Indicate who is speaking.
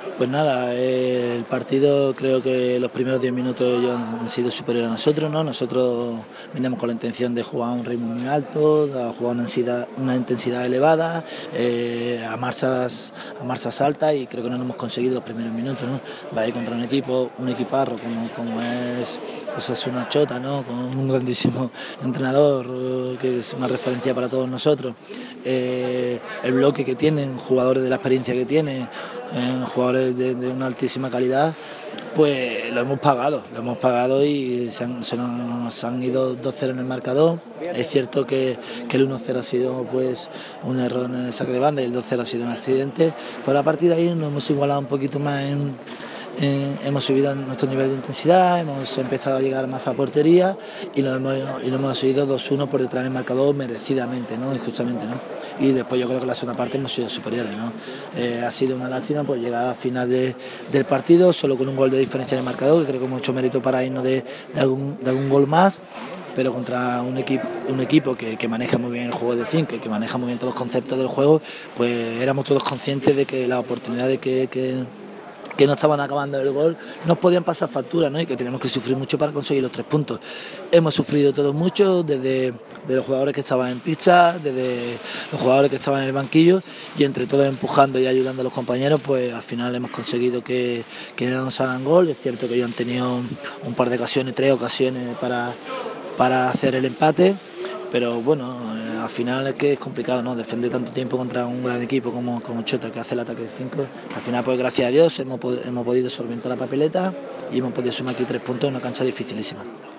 Speaker 1: Pues nada, el partido creo que los primeros 10 minutos ellos han sido superiores a nosotros, ¿no? Nosotros vinimos con la intención de jugar a un ritmo muy alto, a jugar una intensidad elevada, a marchas altas, y creo que no lo hemos conseguido los primeros minutos, ¿no? Va a ir contra un equiparro como es Osasuna Chota, ¿no? Con un grandísimo entrenador que es una referencia para todos nosotros. El bloque que tienen, jugadores de la experiencia que tienen, jugadores de una altísima calidad, pues lo hemos pagado y se nos han ido 2-0 en el marcador. Es cierto que el 1-0 ha sido pues un error en el saque de banda y el 2-0 ha sido un accidente, pero a partir de ahí nos hemos igualado un poquito más hemos subido nuestro nivel de intensidad, hemos empezado a llegar más a portería y lo hemos seguido 2-1 por detrás del marcador merecidamente, ¿no? Injustamente, ¿no? Y después yo creo que en la segunda parte hemos sido superiores, ¿no? Ha sido una lástima por llegar al final del partido solo con un gol de diferencia en el marcador, que creo que mucho mérito para irnos de algún gol más, pero contra un equipo que maneja muy bien el juego de 5 y que maneja muy bien todos los conceptos del juego, pues éramos todos conscientes de que la oportunidad de que no estaban acabando el gol, nos podían pasar facturas, ¿no? Y que tenemos que sufrir mucho para conseguir los 3 puntos. Hemos sufrido todos mucho, desde los jugadores que estaban en pista, desde los jugadores que estaban en el banquillo, y entre todos empujando y ayudando a los compañeros, pues al final hemos conseguido que no nos hagan gol. Es cierto que ellos han tenido un par de ocasiones, 3 ocasiones para hacer el empate, pero bueno, al final es que es complicado, ¿no? Defender tanto tiempo contra un gran equipo como Chota, que hace el ataque de 5. Al final, pues gracias a Dios hemos podido solventar la papeleta y hemos podido sumar aquí 3 puntos en una cancha dificilísima.